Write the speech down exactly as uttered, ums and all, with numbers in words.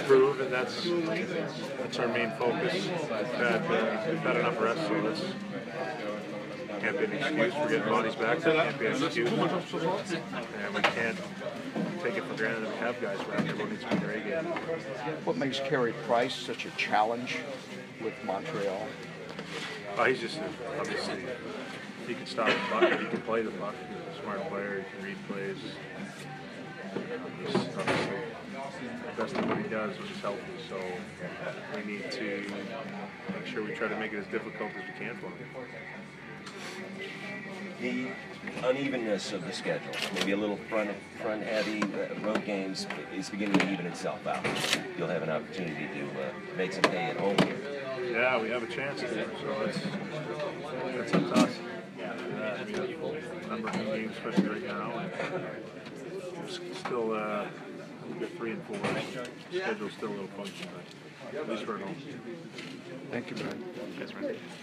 improve, and that's that's our main focus. We've had, uh, we've had enough rest, so this can't be an excuse for getting bodies back. That can't be an excuse, and we can't take it for granted that we have guys back. Everyone needs to be in their A game. What makes Carey Price such a challenge with Montreal? Oh, he's just a, obviously he can stop the puck, and he can play the puck. He's a smart player. He can read plays. He's obviously the best at what he does when he's healthy. So we need to make sure we try to make it as difficult as we can for him. The unevenness of the schedule, maybe a little front front heavy uh, road games, is beginning to even itself out. You'll have an opportunity to uh, make some hay at home here. Yeah, we have a chance here, so it's it's up to us. Yeah, we have a number of games, especially right now, and we're still uh, we've got three and four. The schedule's still a little funky, but at least we're at home. Thank you, Brian. Yes, man.